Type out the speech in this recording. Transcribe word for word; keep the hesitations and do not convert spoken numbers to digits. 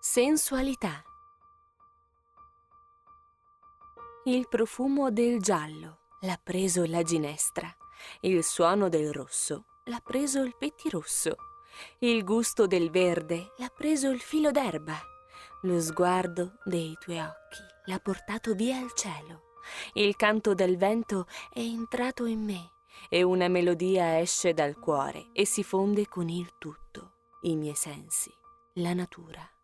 Sensualità. Il profumo del giallo l'ha preso la ginestra, il suono del rosso l'ha preso il pettirosso, il gusto del verde l'ha preso il filo d'erba, lo sguardo dei tuoi occhi l'ha portato via al cielo, il canto del vento è entrato in me e una melodia esce dal cuore e si fonde con il tutto, i miei sensi, la natura.